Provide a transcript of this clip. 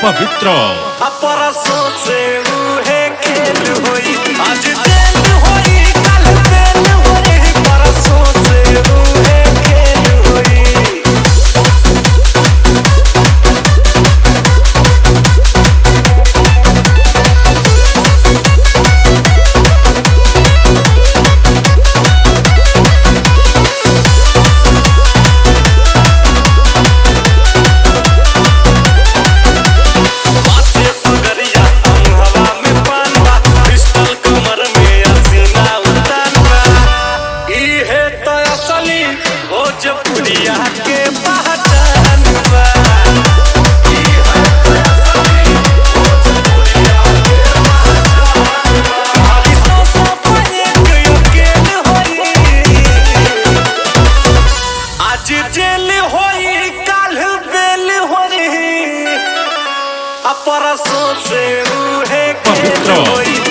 पवित्र परसों से उहे खेल होई आज जेल होई कल बेल होई परसों से उहे खेल होई भोजपुरिया के पहचान बा आज जेल होई कल बेल होई परसों से उहे खेल होई।